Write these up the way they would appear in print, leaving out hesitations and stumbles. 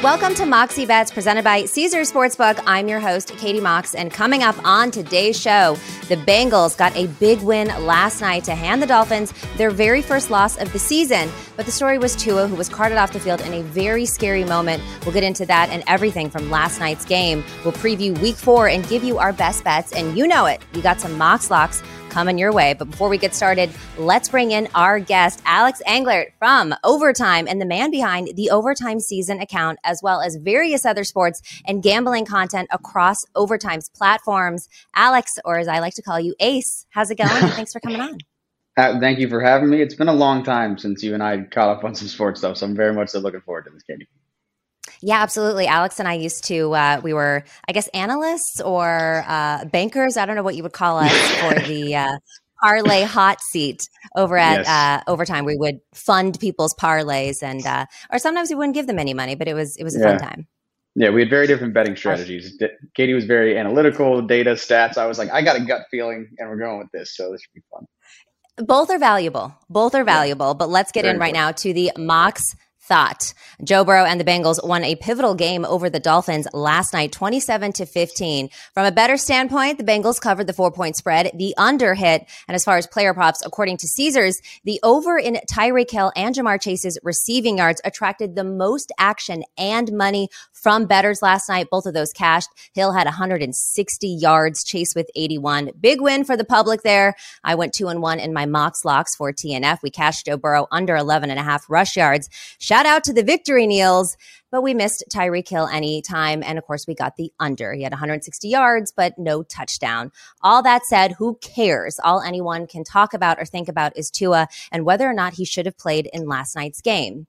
Welcome to Moxie Bets, presented by Caesars Sportsbook. I'm your host, Katie Mox, and coming up on today's show, the Bengals got a big win last night to hand the Dolphins their very first loss of the season. But the story was Tua, who was carted off the field in a very scary moment. We'll get into that and everything from last night's game. We'll preview Week 4 and give you our best bets, and you know it. We got some Mox Locks coming your way. But before we get started, let's bring in our guest, Alex Englert from Overtime and the man behind the Overtime Season account, as well as various other sports and gambling content across Overtime's platforms. Alex, or as I like to call you, Ace, how's it going? Thanks for coming on. Thank you for having me. It's been a long time since you and I caught up on some sports stuff, so I'm very much so looking forward to this, Katie. Yeah, absolutely. Alex and I used to, we were, I guess, analysts or bankers. I don't know what you would call us for the parlay hot seat over at Overtime. We would fund people's parlays and, or sometimes we wouldn't give them any money, but it was a fun time. Yeah, we had very different betting strategies. Katie was very analytical, data, stats. I was like, I got a gut feeling and we're going with this. So this should be fun. Both are valuable. But let's get in right now to the Mox Thought. Joe Burrow and the Bengals won a pivotal game over the Dolphins last night, 27-15. From a better standpoint, the Bengals covered the 4-point spread. The under hit. And as far as player props, according to Caesars, the over in Tyreek Hill and Jamar Chase's receiving yards attracted the most action and money from bettors last night. Both of those cashed. Hill had 160 yards, Chase with 81. Big win for the public there. I went 2-1 in my Mox Locks for TNF. We cashed Joe Burrow under 11.5 rush yards. Shout out to the victory Neils, but we missed Tyreek Hill anytime. And of course, we got the under. He had 160 yards, but no touchdown. All that said, who cares? All anyone can talk about or think about is Tua and whether or not he should have played in last night's game.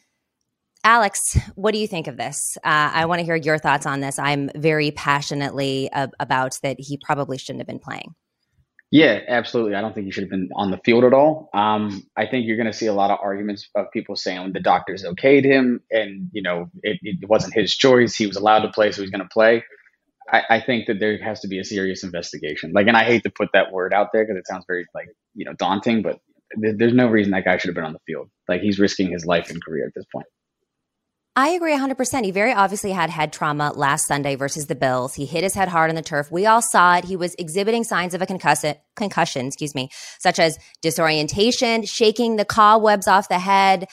Alex, what do you think of this? I want to hear your thoughts on this. I'm very passionately about that he probably shouldn't have been playing. Yeah, absolutely. I don't think he should have been on the field at all. I think you're going to see a lot of arguments of people saying the doctors okayed him and, it wasn't his choice. He was allowed to play, so he's going to play. I think that there has to be a serious investigation. And I hate to put that word out there because it sounds very daunting, but there's no reason that guy should have been on the field. He's risking his life and career at this point. I agree 100%. He very obviously had head trauma last Sunday versus the Bills. He hit his head hard on the turf. We all saw it. He was exhibiting signs of a concussion, such as disorientation, shaking the cobwebs off the head.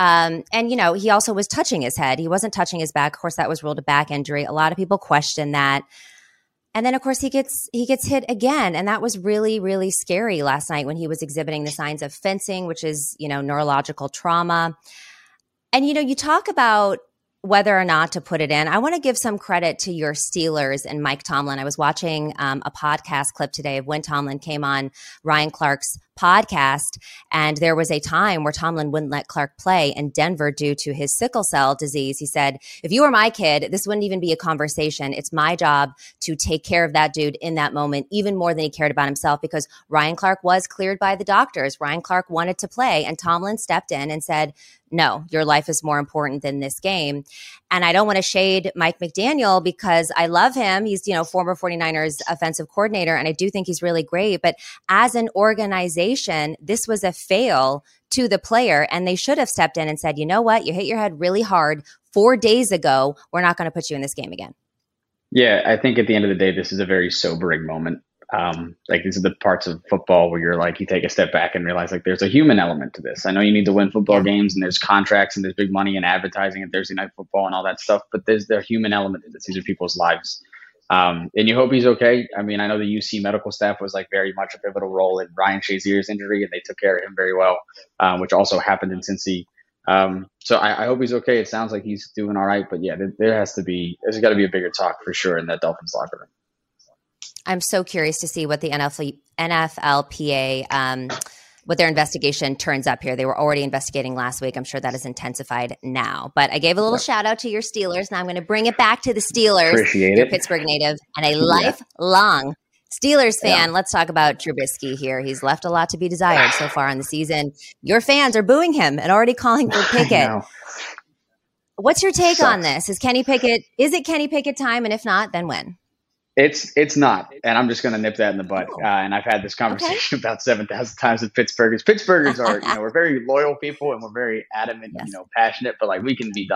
He also was touching his head. He wasn't touching his back. Of course, that was ruled a back injury. A lot of people question that. And then, of course, he gets hit again. And that was really, really scary last night when he was exhibiting the signs of fencing, which is, neurological trauma. And, you talk about whether or not to put it in. I want to give some credit to your Steelers and Mike Tomlin. I was watching a podcast clip today of when Tomlin came on Ryan Clark's podcast, and there was a time where Tomlin wouldn't let Clark play in Denver due to his sickle cell disease. He said, if you were my kid, this wouldn't even be a conversation. It's my job to take care of that dude in that moment, even more than he cared about himself, because Ryan Clark was cleared by the doctors. Ryan Clark wanted to play, and Tomlin stepped in and said, no, your life is more important than this game. And I don't want to shade Mike McDaniel because I love him. He's, former 49ers offensive coordinator, and I do think he's really great. But as an organization, this was a fail to the player, and they should have stepped in and said, you know what? You hit your head really hard 4 days ago. We're not going to put you in this game again. Yeah, I think at the end of the day, this is a very sobering moment. These are the parts of football where you're you take a step back and realize there's a human element to this. I know you need to win football games and there's contracts and there's big money and advertising and Thursday Night Football and all that stuff, but there's the human element to this. These are people's lives. And you hope he's okay. I mean, I know the UC medical staff was very much a pivotal role in Ryan Shazier's injury, and they took care of him very well, which also happened in Cincy. So I hope he's okay. It sounds like he's doing all right, but yeah, there's got to be a bigger talk for sure in that Dolphins locker room. I'm so curious to see what the NFLPA, what their investigation turns up here. They were already investigating last week. I'm sure that is intensified now. But I gave a little shout out to your Steelers. Now I'm going to bring it back to the Steelers. Appreciate You're it. a Pittsburgh native and a lifelong Steelers fan. Let's talk about Trubisky here. He's left a lot to be desired so far in the season. Your fans are booing him and already calling for Pickett. What's your take on this? Is it Kenny Pickett time? And if not, then when? It's not, and I'm just going to nip that in the bud. And I've had this conversation about 7,000 times with Pittsburghers. Pittsburghers are, we're very loyal people and we're very adamant, passionate, but we can be dumb.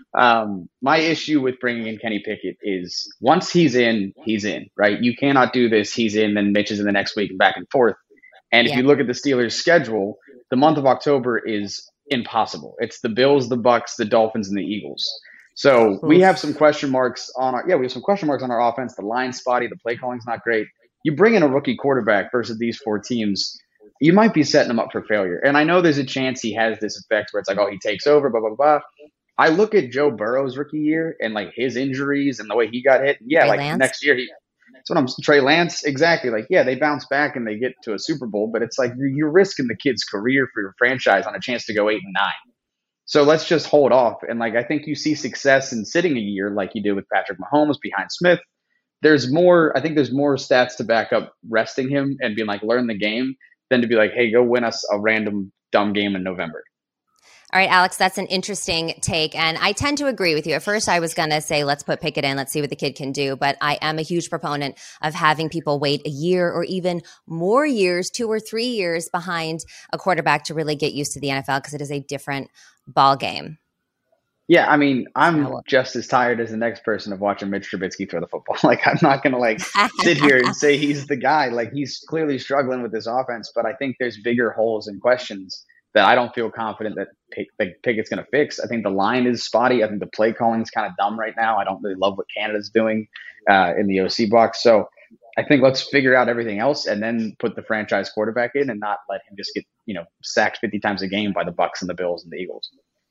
My issue with bringing in Kenny Pickett is once he's in, right? You cannot do this. He's in, then Mitch is in the next week and back and forth. And if you look at the Steelers' schedule, the month of October is impossible. It's the Bills, the Bucks, the Dolphins, and the Eagles. So we have some question marks on our offense. The line's spotty. The play calling's not great. You bring in a rookie quarterback versus these four teams, you might be setting them up for failure. And I know there's a chance he has this effect where it's like, oh, he takes over, blah, blah, blah. I look at Joe Burrow's rookie year and like his injuries and the way he got hit. Yeah, like Lance? Next year, Trey Lance, exactly. Like, yeah, they bounce back and they get to a Super Bowl, but it's like you're risking the kid's career for your franchise on a chance to go 8-9. So let's just hold off. And like, I think you see success in sitting a year like you did with Patrick Mahomes behind Smith. I think there's more stats to back up resting him and being like, learn the game than to be like, hey, go win us a random dumb game in November. All right, Alex, that's an interesting take. And I tend to agree with you. At first, I was going to say, let's put Pickett in. Let's see what the kid can do. But I am a huge proponent of having people wait a year or even more years, 2 or 3 years behind a quarterback to really get used to the NFL because it is a different ball game. Yeah, I mean, I'm just as tired as the next person of watching Mitch Trubisky throw the football. Like, I'm not going to sit here and say he's the guy. Like, he's clearly struggling with this offense. But I think there's bigger holes and questions that I don't feel confident that Pickett's going to fix. I think the line is spotty. I think the play calling is kind of dumb right now. I don't really love what Canada's doing in the OC box. So I think let's figure out everything else and then put the franchise quarterback in and not let him just get, sacked 50 times a game by the Bucks and the Bills and the Eagles.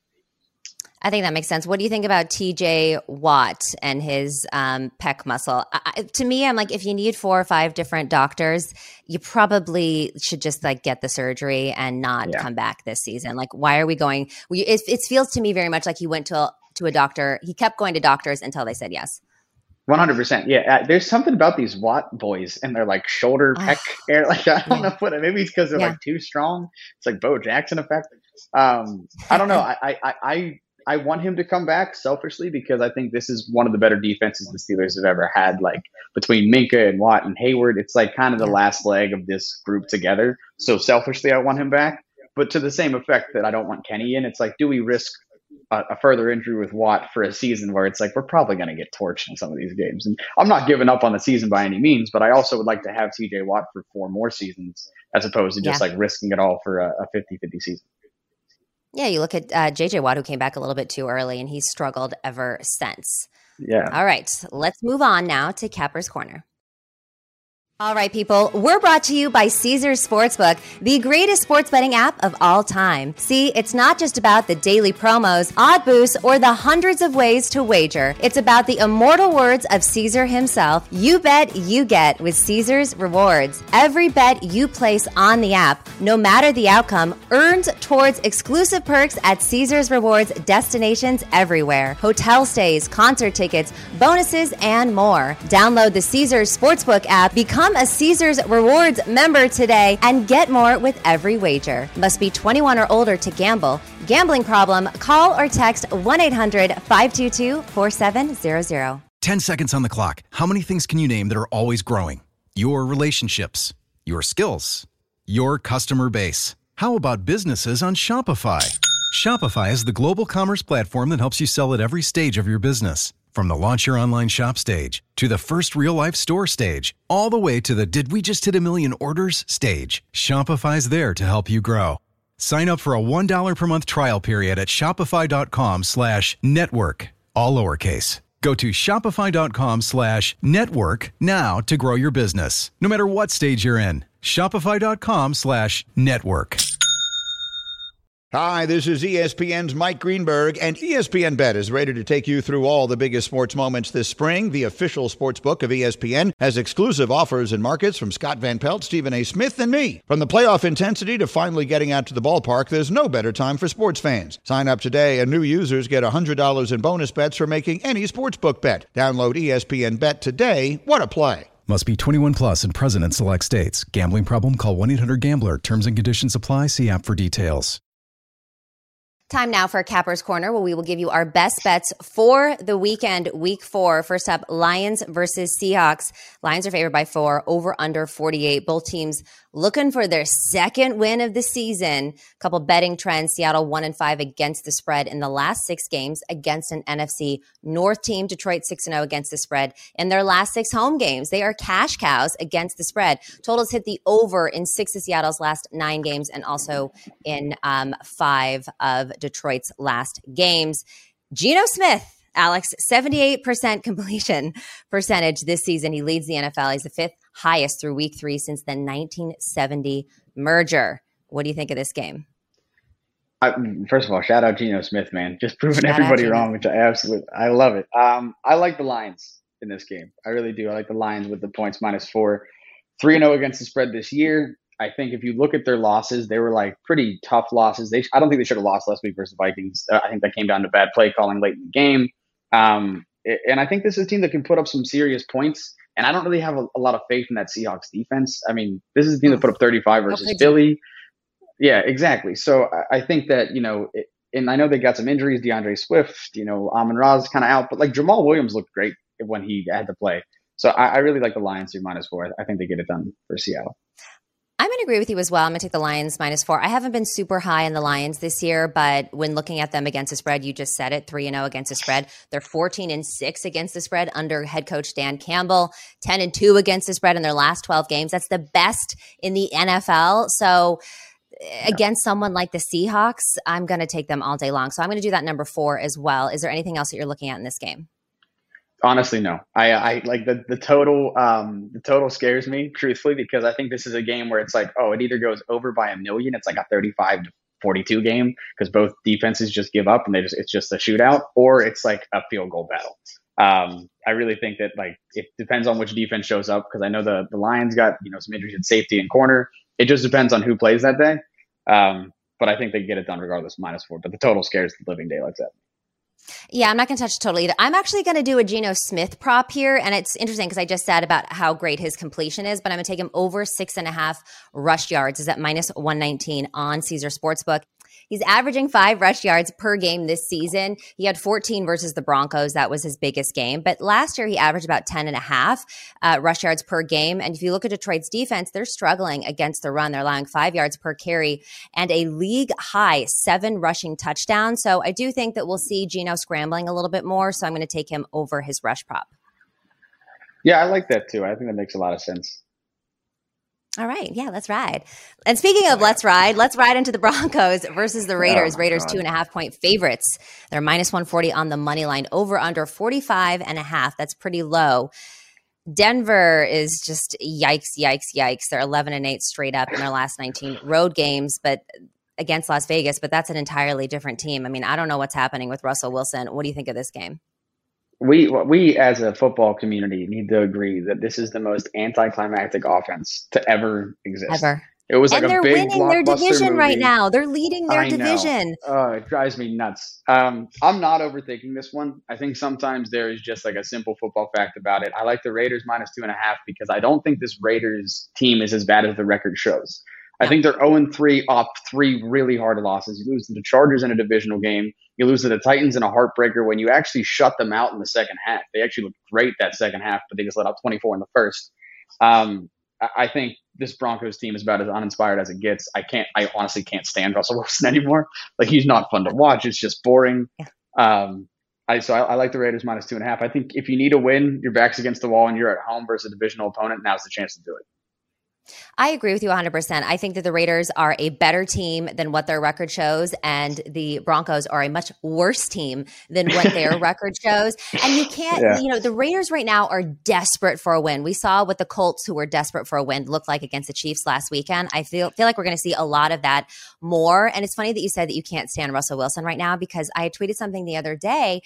I think that makes sense. What do you think about TJ Watt and his pec muscle? To me, I'm like, if you need 4 or 5 different doctors, you probably should just get the surgery and not come back this season. Like, why are we going? It feels to me very much like he went to a doctor. He kept going to doctors until they said yes. 100%. Yeah. There's something about these Watt boys and their shoulder pec air. I don't know what, maybe it's because they're too strong. It's like Bo Jackson effect. I don't know. I want him to come back selfishly because I think this is one of the better defenses the Steelers have ever had. Between Minkah and Watt and Hayward, it's kind of the last leg of this group together. So selfishly, I want him back. But to the same effect that I don't want Kenny in, it's do we risk a further injury with Watt for a season where it's we're probably going to get torched in some of these games? And I'm not giving up on the season by any means, but I also would like to have TJ Watt for 4 more seasons as opposed to just risking it all for a 50-50 season. Yeah, you look at J.J. Watt, who came back a little bit too early, and he's struggled ever since. Yeah. All right, let's move on now to Capper's Corner. All right, people, we're brought to you by Caesars Sportsbook, the greatest sports betting app of all time. See, it's not just about the daily promos, odd boosts, or the hundreds of ways to wager. It's about the immortal words of Caesar himself. You bet, you get with Caesars Rewards. Every bet you place on the app, no matter the outcome, earns towards exclusive perks at Caesars Rewards destinations everywhere. Hotel stays, concert tickets, bonuses, and more. Download the Caesars Sportsbook app, become a Caesars Rewards member today, and get more with every wager. Must be 21 or older to gamble. Gambling problem? Call or text 1-800-522-4700. 10 seconds on the clock. How many things can you name that are always growing? Your relationships, your skills, your customer base. How about businesses on Shopify? Shopify is the global commerce platform that helps you sell at every stage of your business. From the launch your online shop stage, to the first real-life store stage, all the way to the did we just hit 1 million orders stage, Shopify's there to help you grow. Sign up for a $1 per month trial period at shopify.com/network, all lowercase. Go to shopify.com/network now to grow your business, no matter what stage you're in. Shopify.com/network. Hi, this is ESPN's Mike Greenberg, and ESPN Bet is ready to take you through all the biggest sports moments this spring. The official sports book of ESPN has exclusive offers and markets from Scott Van Pelt, Stephen A. Smith, and me. From the playoff intensity to finally getting out to the ballpark, there's no better time for sports fans. Sign up today, and new users get $100 in bonus bets for making any sportsbook bet. Download ESPN Bet today. What a play. Must be 21 plus and present in select states. Gambling problem? Call 1-800-GAMBLER. Terms and conditions apply. See app for details. Time now for Capper's Corner, where we will give you our best bets for the weekend, week 4. First up, Lions versus Seahawks. Lions are favored by 4, over under 48. Both teams looking for their second win of the season. Couple betting trends. Seattle 1-5 against the spread in the last 6 games against an NFC North team. Detroit 6-0 against the spread in their last 6 home games. They are cash cows against the spread. Totals hit the over in 6 of Seattle's last 9 games and also in 5 of Detroit's last games. Geno Smith, Alex, 78% completion percentage this season. He leads the NFL. He's the 5th highest through week 3 since the 1970 merger. What do you think of this game? First of all, shout out Geno Smith, man. Just proving everybody wrong, which I love it. I like the Lions in this game. I really do. I like the Lions with the points -4. 3-0 against the spread this year. I think if you look at their losses, they were like pretty tough losses. I don't think they should have lost last week versus the Vikings. I think that came down to bad play calling late in the game. And I think this is a team that can put up some serious points. And I don't really have a lot of faith in that Seahawks defense. I mean, this is a team that put up 35 versus Philly. Yeah, exactly. So I think that, and I know they got some injuries, DeAndre Swift, Amon-Ra is kind of out, but like Jamal Williams looked great when he had to play. So I really like the Lions through -4. I think they get it done for Seattle. I'm going to agree with you as well. I'm going to take the Lions -4. I haven't been super high in the Lions this year, but when looking at them against the spread, you just said it, 3-0 against the spread. They're 14-6 against the spread under head coach Dan Campbell, 10-2 against the spread in their last 12 games. That's the best in the NFL. So against someone like the Seahawks, I'm going to take them all day long. So I'm going to do that number 4 as well. Is there anything else that you're looking at in this game? Honestly, no. I like the total. The total scares me, truthfully, because I think this is a game where it's like, it either goes over by 1 million. It's like a 35-42 game because both defenses just give up and it's just a shootout, or it's like a field goal battle. I really think that it depends on which defense shows up because I know the Lions got some injuries at safety and corner. It just depends on who plays that day. But I think they get it done regardless, -4. But the total scares the living daylights out. Yeah, I'm not going to touch the total either. I'm actually going to do a Geno Smith prop here. And it's interesting because I just said about how great his completion is, but I'm going to take him over 6.5 rush yards. Is at -119 on Caesar Sportsbook. He's averaging 5 rush yards per game this season. He had 14 versus the Broncos. That was his biggest game. But last year, he averaged about 10.5 rush yards per game. And if you look at Detroit's defense, they're struggling against the run. They're allowing 5 yards per carry and a league-high 7 rushing touchdowns. So I do think that we'll see Geno scrambling a little bit more. So I'm going to take him over his rush prop. Yeah, I like that too. I think that makes a lot of sense. All right. Yeah, let's ride. And speaking of let's ride into the Broncos versus the Raiders. Raiders 2.5-point favorites. They're -140 on the money line, over under 45.5. That's pretty low. Denver is just yikes. They're 11-8 straight up in their last 19 road games, but against Las Vegas, but that's an entirely different team. I mean, I don't know what's happening with Russell Wilson. What do you think of this game? We as a football community need to agree that this is the most anticlimactic offense to ever exist. Ever. It was and like a big they're winning their division movie. right now. They're leading their division. It drives me nuts. I'm not overthinking this one. I think sometimes there is just like a simple football fact about it. I like the Raiders -2.5 because I don't think this Raiders team is as bad as the record shows. I think they're 0-3 off 3 really hard losses. You lose to the Chargers in a divisional game. You lose to the Titans in a heartbreaker when you actually shut them out in the second half. They actually looked great that second half, but they just let up 24 in the first. I think this Broncos team is about as uninspired as it gets. I honestly can't stand Russell Wilson anymore. Like, he's not fun to watch. It's just boring. Yeah. I like the Raiders -2.5. I think if you need a win, your back's against the wall and you're at home versus a divisional opponent, now's the chance to do it. I agree with you 100%. I think that the Raiders are a better team than what their record shows, and the Broncos are a much worse team than what their record shows. And you can't, the Raiders right now are desperate for a win. We saw what the Colts, who were desperate for a win, looked like against the Chiefs last weekend. I feel like we're going to see a lot of that more. And it's funny that you said that you can't stand Russell Wilson right now, because I had tweeted something the other day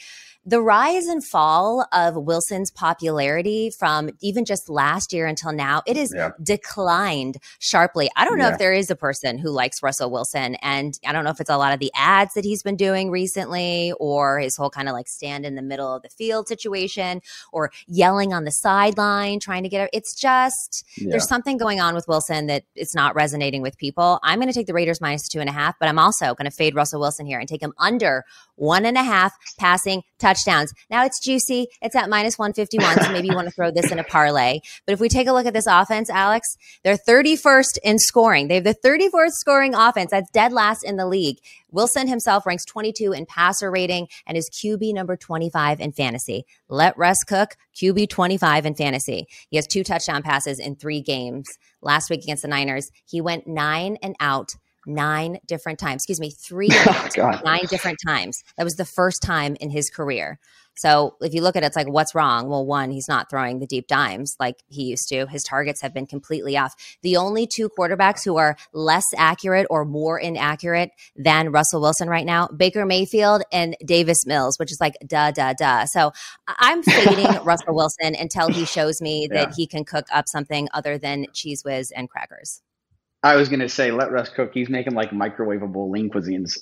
the rise and fall of Wilson's popularity from even just last year until now, it has declined sharply. I don't know if there is a person who likes Russell Wilson, and I don't know if it's a lot of the ads that he's been doing recently or his whole kind of like stand in the middle of the field situation or yelling on the sideline, trying to get it. It's just, there's something going on with Wilson that it's not resonating with people. I'm going to take the Raiders minus 2.5, but I'm also going to fade Russell Wilson here and take him under 1.5 passing touchdowns. Now it's juicy. It's at minus 151. So maybe you want to throw this in a parlay. But if we take a look at this offense, Alex, they're 31st in scoring. They have the 34th scoring offense. That's dead last in the league. Wilson himself ranks 22 in passer rating and is QB number 25 in fantasy. Let Russ cook, QB 25 in fantasy. He has 2 touchdown passes in 3 games. Last week against the Niners, he went 9 and out 9 different times. 3 and out 9 different times. That was the first time in his career. So if you look at it, it's like, what's wrong? Well, one, he's not throwing the deep dimes like he used to. His targets have been completely off. The only 2 quarterbacks who are less accurate or more inaccurate than Russell Wilson right now, Baker Mayfield and Davis Mills, which is like duh. So I'm fading Russell Wilson until he shows me that he can cook up something other than Cheez Whiz and crackers. I was going to say, let Russ cook. He's making like microwavable lean cuisines.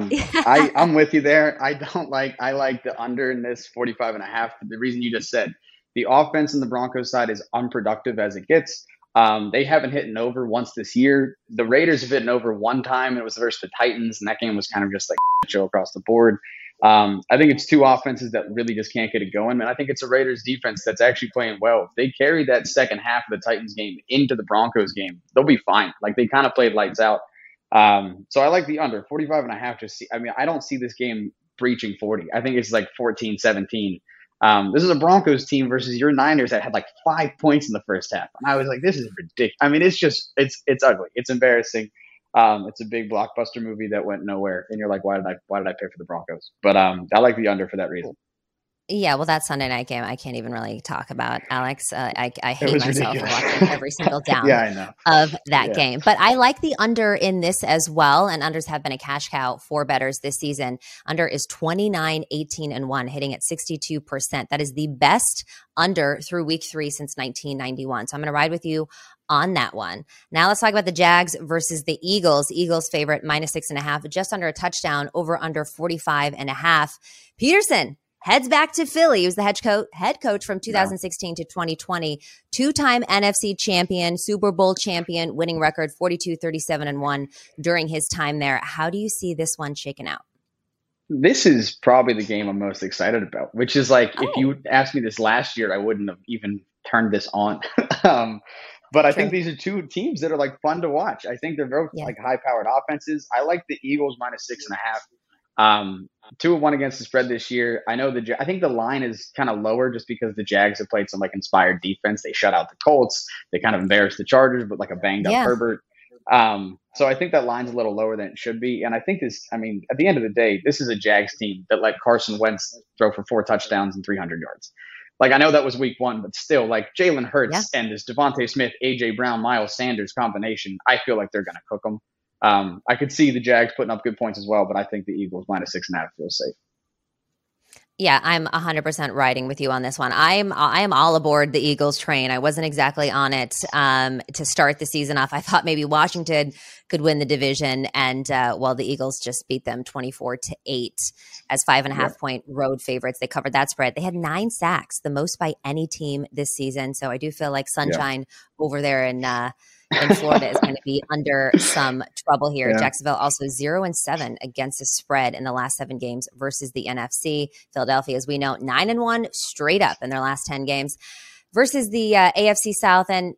I'm with you there. I like the under in this 45.5. The reason you just said, the offense in the Broncos side is unproductive as it gets. They haven't hit an over once this year. The Raiders have hit an over one time. It was versus the Titans, and that game was kind of just like show across the board. I think it's 2 offenses that really just can't get it going. And I think it's a Raiders defense that's actually playing well. If they carry that second half of the Titans game into the Broncos game, they'll be fine. Like they kind of played lights out. So I like the under 45.5. I don't see this game breaching 40. I think it's like 14-17. This is a Broncos team versus your Niners that had like 5 points in the first half. And I was like, this is ridiculous. I mean, it's ugly. It's embarrassing. It's a big blockbuster movie that went nowhere, and you're like, why did I pay for the Broncos? But I like the under for that reason. Yeah, well, that Sunday night game I can't even really talk about, Alex. I hate myself for watching every single down of that game. But I like the under in this as well, and unders have been a cash cow for bettors this season. Under is 29, 18, and 1, hitting at 62%. That is the best under through week 3 since 1991. So I'm going to ride with you on that one. Now let's talk about the Jags versus the Eagles. Eagles favorite minus 6.5, just under a touchdown, over under 45.5. Peterson heads back to Philly. He was the head coach from 2016 to 2020, 2-time NFC champion, Super Bowl champion, winning record 42-37-1 during his time there. How do you see this one shaken out? This is probably the game I'm most excited about, which is like, if you asked me this last year, I wouldn't have even turned this on. But I think these are 2 teams that are like fun to watch. I think they're both like high-powered offenses. I like the Eagles minus 6.5. 2-1 against the spread this year. I think the line is kind of lower just because the Jags have played some like inspired defense. They shut out the Colts. They kind of embarrassed the Chargers, but like a banged up Herbert. So I think that line's a little lower than it should be. And I think at the end of the day, this is a Jags team that let Carson Wentz throw for 4 touchdowns and 300 yards. Like, I know that was week 1, but still, like, Jalen Hurts and this Devontae Smith, A.J. Brown, Miles Sanders combination, I feel like they're going to cook them. I could see the Jags putting up good points as well, but I think the Eagles minus 6.5 feels safe. Yeah, I'm 100% riding with you on this one. I am all aboard the Eagles train. I wasn't exactly on it to start the season off. I thought maybe Washington could win the division, and the Eagles just beat them 24-8 as 5.5 point road favorites. They covered that spread. They had 9 sacks, the most by any team this season. So I do feel like sunshine over there in Florida is going to be under some trouble here. Jacksonville also 0-7 against the spread in the last 7 games versus the NFC. Philadelphia, as we know, 9-1 straight up in their last 10 games versus the AFC South. And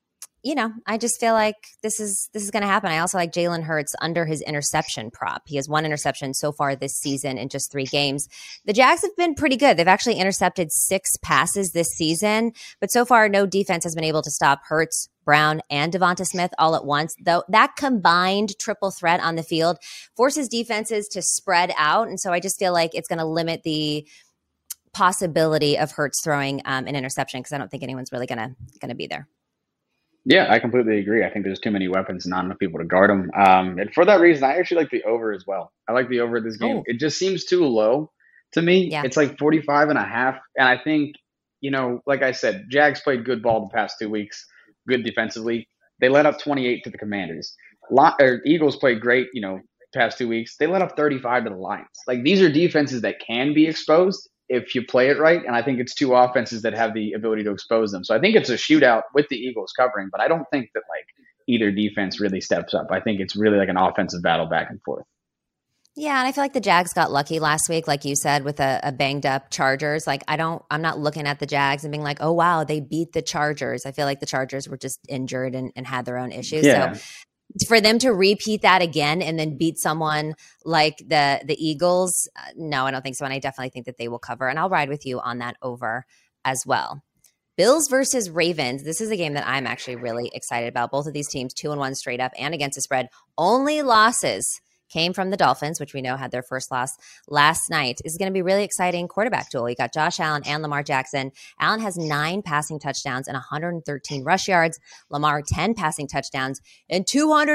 I just feel like this is going to happen. I also like Jalen Hurts under his interception prop. He has 1 interception so far this season in just 3 games. The Jags have been pretty good. They've actually intercepted 6 passes this season, but so far no defense has been able to stop Hurts, Brown, and Devonta Smith all at once. Though that combined triple threat on the field forces defenses to spread out, and so I just feel like it's going to limit the possibility of Hurts throwing an interception because I don't think anyone's really going to be there. Yeah, I completely agree. I think there's too many weapons and not enough people to guard them. And for that reason, I actually like the over as well. I like the over this game. It just seems too low. to me. Yeah. It's like 45.5. And I think, like I said, Jags played good ball the past 2 weeks, good defensively. They let up 28 to the Commanders. Eagles played great, past 2 weeks. They let up 35 to the Lions. Like, these are defenses that can be exposed if you play it right. And I think it's two offenses that have the ability to expose them. So I think it's a shootout with the Eagles covering, but I don't think that like either defense really steps up. I think it's really like an offensive battle back and forth. Yeah, and I feel like the Jags got lucky last week, like you said, with a banged up Chargers. Like I'm not looking at the Jags and being like, oh wow, they beat the Chargers. I feel like the Chargers were just injured and had their own issues. Yeah. So for them to repeat that again and then beat someone like the Eagles, no, I don't think so. And I definitely think that they will cover. And I'll ride with you on that over as well. Bills versus Ravens. This is a game that I'm actually really excited about. Both of these teams 2-1 straight up and against the spread. Only losses came from the Dolphins, which we know had their first loss last night. This is going to be a really exciting quarterback duel. You got Josh Allen and Lamar Jackson. Allen has 9 passing touchdowns and 113 rush yards. Lamar 10 passing touchdowns and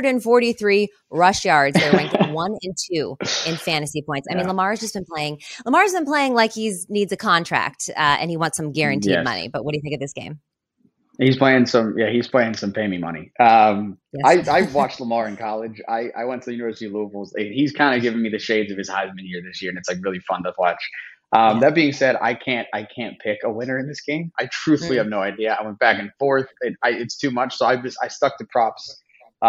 243 rush yards. They're ranked 1 and 2 in fantasy points. I mean, Lamar's been playing like he needs a contract and he wants some guaranteed money. But what do you think of this game? He's playing some pay me money. Yes. I watched Lamar in college. I went to the University of Louisville. He's kind of giving me the shades of his Heisman year this year, and it's like really fun to watch. That being said, I can't pick a winner in this game. I truthfully have no idea. I went back and forth. It's too much, so I stuck to props.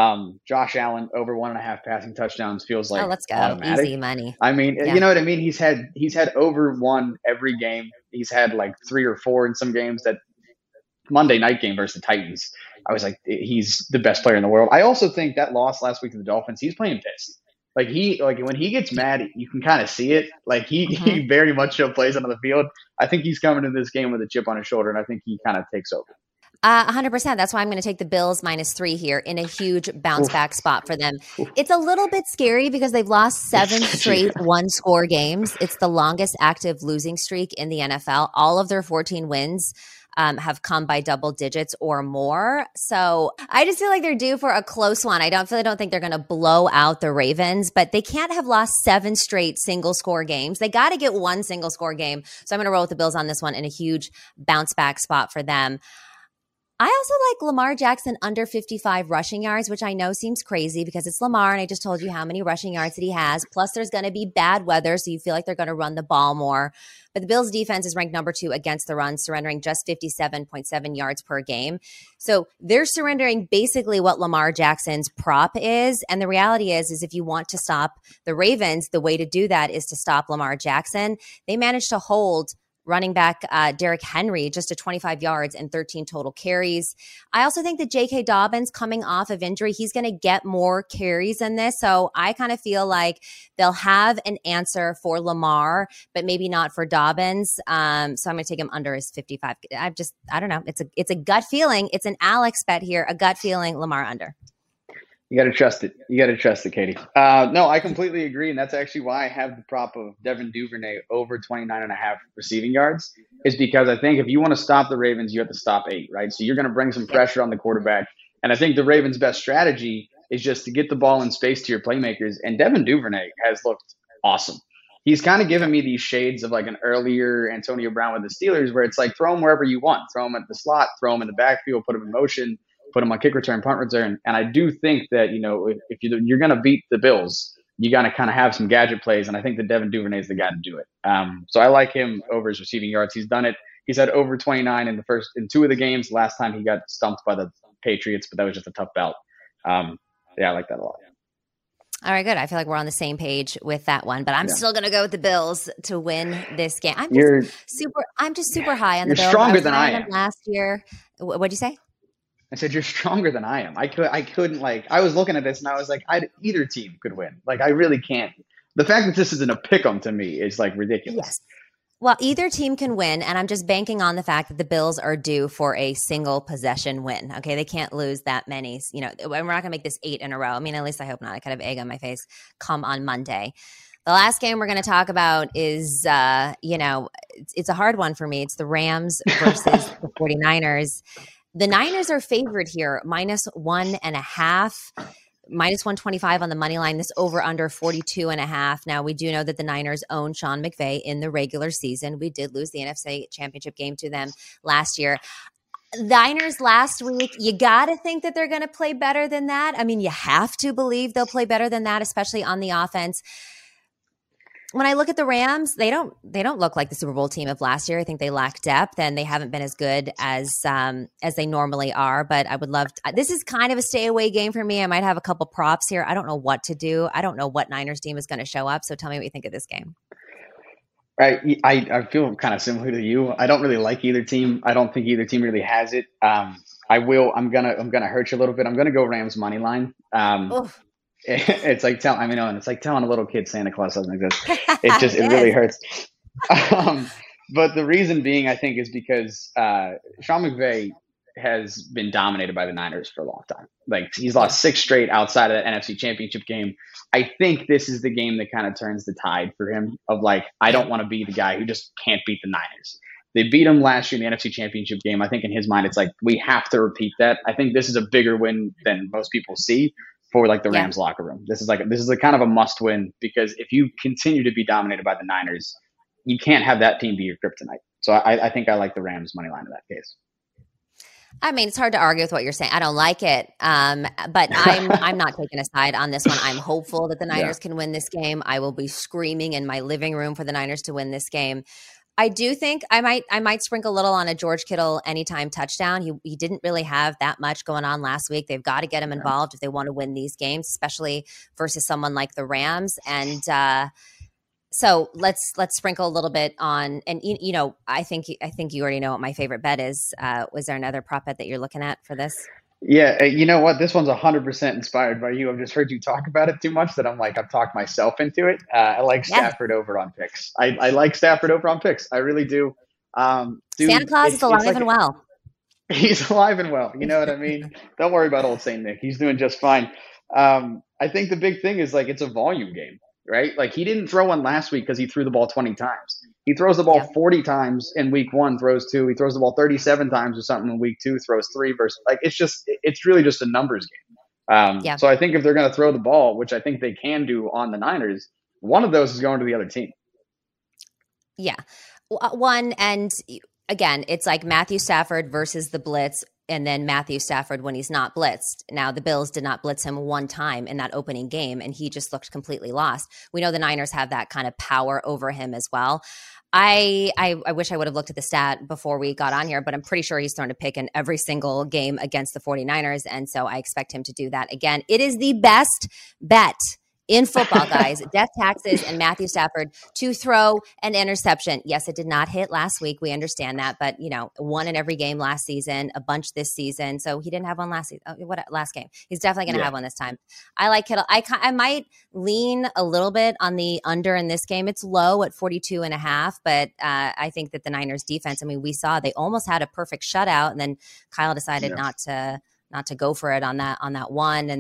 Josh Allen over 1.5 passing touchdowns feels like let's go automatic. Easy money. I mean, you know what I mean. He's had over 1 every game. He's had like 3 or 4 in some games. That Monday night game versus the Titans, I was like, he's the best player in the world. I also think that loss last week to the Dolphins, he's playing pissed. Like when he gets mad, you can kind of see it. Like he very much so plays onto the field. I think he's coming to this game with a chip on his shoulder, and I think he kind of takes over. 100%. That's why I'm going to take the Bills -3 here in a huge bounce back spot for them. It's a little bit scary because they've lost 7 straight 1-score games. It's the longest active losing streak in the NFL. All of their 14 wins have come by double digits or more. So I just feel like they're due for a close one. I don't think they're going to blow out the Ravens, but they can't have lost 7 straight single score games. They got to get 1 single score game. So I'm going to roll with the Bills on this one in a huge bounce back spot for them. I also like Lamar Jackson under 55 rushing yards, which I know seems crazy because it's Lamar, and I just told you how many rushing yards that he has. Plus, there's going to be bad weather, so you feel like they're going to run the ball more. But the Bills' defense is ranked number 2 against the run, surrendering just 57.7 yards per game. So they're surrendering basically what Lamar Jackson's prop is. And the reality is if you want to stop the Ravens, the way to do that is to stop Lamar Jackson. They managed to hold running back Derrick Henry just to 25 yards and 13 total carries. I also think that J.K. Dobbins coming off of injury, he's going to get more carries in this. So I kind of feel like they'll have an answer for Lamar, but maybe not for Dobbins. So I'm going to take him under his 55. I don't know. It's a gut feeling. It's an Alex bet here, a gut feeling, Lamar under. You got to trust it. Katie. No, I completely agree. And that's actually why I have the prop of Devin Duvernay over 29.5 receiving yards, is because I think if you want to stop the Ravens, you have to stop 8, right? So you're going to bring some pressure on the quarterback. And I think the Ravens' best strategy is just to get the ball in space to your playmakers. And Devin Duvernay has looked awesome. He's kind of given me these shades of like an earlier Antonio Brown with the Steelers, where it's like throw him wherever you want. Throw him at the slot, throw him in the backfield, put him in motion, put him on kick return, punt return. And I do think that, if you're going to beat the Bills, you got to kind of have some gadget plays. And I think that Devin Duvernay is the guy to do it. So I like him over his receiving yards. He's done it. He's had over 29 in 2 of the games. Last time he got stumped by the Patriots, but that was just a tough bout. I like that a lot. All right, good. I feel like we're on the same page with that one, but I'm still going to go with the Bills to win this game. I'm just super high on the Bills. You're stronger than I am. Last year. What'd you say? I said, you're stronger than I am. I couldn't I was looking at this and I was like, either team could win. Like, I really can't. The fact that this isn't a pick'em to me is like ridiculous. Yes. Well, either team can win, and I'm just banking on the fact that the Bills are due for a single possession win. Okay, they can't lose that many. We're not going to make this 8 in a row. I mean, at least I hope not. I could have egg on my face come on Monday. The last game we're going to talk about is, it's a hard one for me. It's the Rams versus the 49ers. The Niners are favored here, -1.5. minus 125 on the money line. This over under 42.5. Now, we do know that the Niners own Sean McVay in the regular season. We did lose the NFC Championship game to them last year. Niners last week, you got to think that they're going to play better than that. I mean, you have to believe they'll play better than that, especially on the offense. When I look at the Rams, they don't look like the Super Bowl team of last year. I think they lack depth and they haven't been as good as they normally are. But I would love this is kind of a stay away game for me. I might have a couple props here. I don't know what to do. I don't know what Niners team is going to show up. So tell me what you think of this game. I feel kind of similar to you. I don't really like either team. I don't think either team really has it. I'm gonna hurt you a little bit. I'm gonna go Rams money line. It's like telling a little kid Santa Claus doesn't exist. It really hurts. But the reason being, I think, is because Sean McVay has been dominated by the Niners for a long time. Like, he's lost 6 straight outside of that NFC Championship game. I think this is the game that kind of turns the tide for him of like, I don't want to be the guy who just can't beat the Niners. They beat him last year in the NFC Championship game. I think in his mind, it's like, we have to repeat that. I think this is a bigger win than most people see for like the Rams locker room. This is a kind of a must win, because if you continue to be dominated by the Niners, you can't have that team be your kryptonite. So I think I like the Rams money line in that case. I mean, it's hard to argue with what you're saying. I don't like it, but I'm not taking a side on this one. I'm hopeful that the Niners can win this game. I will be screaming in my living room for the Niners to win this game. I do think I might sprinkle a little on a George Kittle anytime touchdown. He didn't really have that much going on last week. They've got to get him involved if they want to win these games, especially versus someone like the Rams. And so let's sprinkle a little bit on. And you know, I think you already know what my favorite bet is. Was there another prop bet that you're looking at for this? Yeah, you know what? This one's 100% inspired by you. I've just heard you talk about it too much that I'm like, I've talked myself into it. I like Stafford over on picks. I like Stafford over on picks. I really do. Santa Claus is alive and well. He's alive and well. You know what I mean? Don't worry about old Saint Nick. He's doing just fine. I think the big thing is, like, it's a volume game, right? Like, he didn't throw one last week because he threw the ball 20 times. He throws the ball 40 times in week 1, throws 2. He throws the ball 37 times or something in week 2, throws 3 versus, like, it's really just a numbers game. So I think if they're going to throw the ball, which I think they can do on the Niners, one of those is going to the other team. Yeah. One, and again, it's like Matthew Stafford versus the blitz, and then Matthew Stafford when he's not blitzed. Now, the Bills did not blitz him one time in that opening game, and he just looked completely lost. We know the Niners have that kind of power over him as well. I wish I would have looked at the stat before we got on here, but I'm pretty sure he's thrown a pick in every single game against the 49ers, and so I expect him to do that again. It is the best bet in football, guys, death taxes and Matthew Stafford to throw an interception. Yes, it did not hit last week. We understand that, but you know, 1 in every game last season, a bunch this season. So he didn't have one last season. Last game? He's definitely going to have one this time. I like Kittle. I might lean a little bit on the under in this game. It's low at 42.5, but I think that the Niners defense, I mean, we saw they almost had a perfect shutout, and then Kyle decided not to go for it on that one,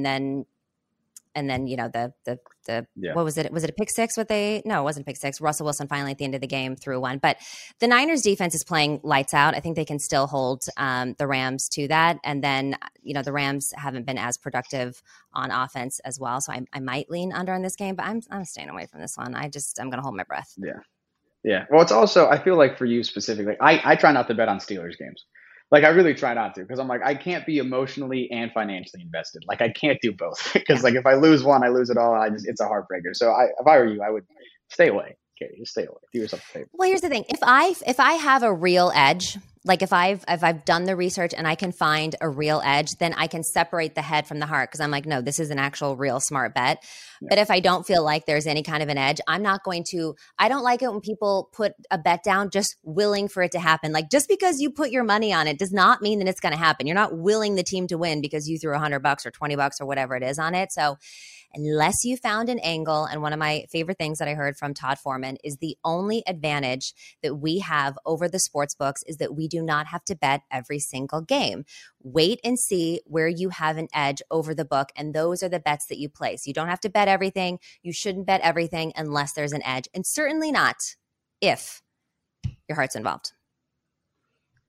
and then, you know, what was it? Was it a pick six? No, it wasn't a pick six. Russell Wilson finally at the end of the game threw one. But the Niners defense is playing lights out. I think they can still hold the Rams to that. And then, you know, the Rams haven't been as productive on offense as well. So I might lean under in this game, but I'm staying away from this one. I'm going to hold my breath. Yeah. Yeah. Well, it's also, I feel like for you specifically, I try not to bet on Steelers games. Like, I really try not to, because I'm like, I can't be emotionally and financially invested. Like, I can't do both, because like if I lose one, I lose it all. It's a heartbreaker. So if I were you, I would stay away. Okay, just stay away. Do yourself a favor. Well, here's the thing: if I have a real edge, like if I've done the research and I can find a real edge, then I can separate the head from the heart, because I'm like, no, this is an actual real smart bet. Yeah. But if I don't feel like there's any kind of an edge, I'm not going to. I don't like it when people put a bet down just willing for it to happen. Like, just because you put your money on it does not mean that it's going to happen. You're not willing the team to win because you threw $100 or $20 or whatever it is on it. So unless you found an angle, and one of my favorite things that I heard from Todd Foreman is the only advantage that we have over the sports books is that we do not have to bet every single game. Wait and see where you have an edge over the book, and those are the bets that you place. You don't have to bet everything. You shouldn't bet everything unless there's an edge, and certainly not if your heart's involved.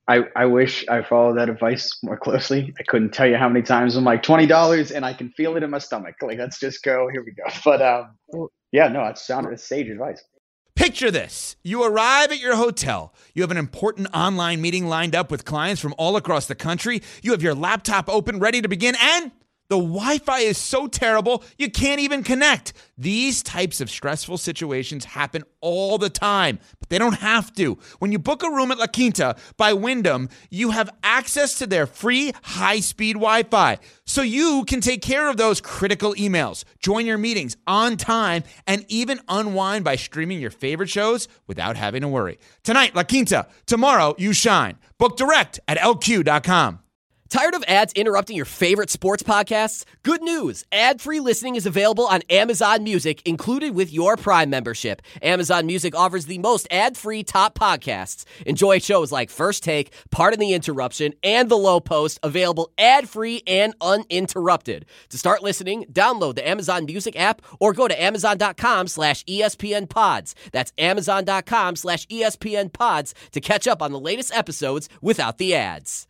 I wish I followed that advice more closely. I couldn't tell you how many times I'm like $20 and I can feel it in my stomach. Like, let's just go. Here we go. But yeah, no, it's sage advice. Picture this. You arrive at your hotel. You have an important online meeting lined up with clients from all across the country. You have your laptop open, ready to begin, and the Wi-Fi is so terrible, you can't even connect. These types of stressful situations happen all the time, but they don't have to. When you book a room at La Quinta by Wyndham, you have access to their free high-speed Wi-Fi, so you can take care of those critical emails, join your meetings on time, and even unwind by streaming your favorite shows without having to worry. Tonight, La Quinta. Tomorrow, you shine. Book direct at LQ.com. Tired of ads interrupting your favorite sports podcasts? Good news! Ad-free listening is available on Amazon Music, included with your Prime membership. Amazon Music offers the most ad-free top podcasts. Enjoy shows like First Take, Pardon the Interruption, and The Low Post, available ad-free and uninterrupted. To start listening, download the Amazon Music app or go to amazon.com/ESPNpods. That's amazon.com/ESPNpods to catch up on the latest episodes without the ads.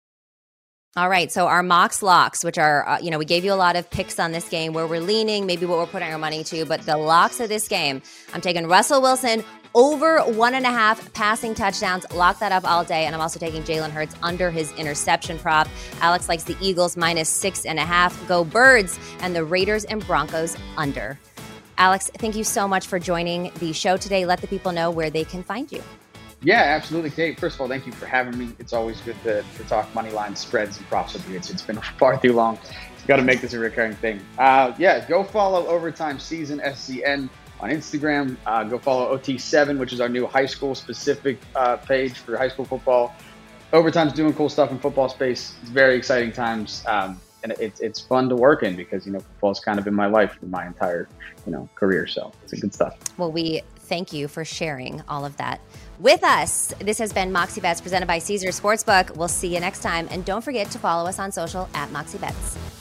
All right, so our mocks locks, which are, we gave you a lot of picks on this game where we're leaning, maybe what we're putting our money to, but the locks of this game, I'm taking Russell Wilson over 1.5 passing touchdowns. Lock that up all day. And I'm also taking Jalen Hurts under his interception prop. Alex likes the Eagles -6.5. Go Birds, and the Raiders and Broncos under. Alex, thank you so much for joining the show today. Let the people know where they can find you. Yeah, absolutely, Kate. First of all, thank you for having me. It's always good to talk money line spreads and props with you. It's been far too long. Got to make this a recurring thing. Go follow Overtime Season SCN on Instagram. Go follow OT7, which is our new high school specific page for high school football. Overtime's doing cool stuff in football space. It's very exciting times, and it's fun to work in because football's kind of been my life for my entire career. So it's good stuff. Well, we thank you for sharing all of that with us. This has been Moxie Bets presented by Caesars Sportsbook. We'll see you next time. And don't forget to follow us on social at Moxie Bets.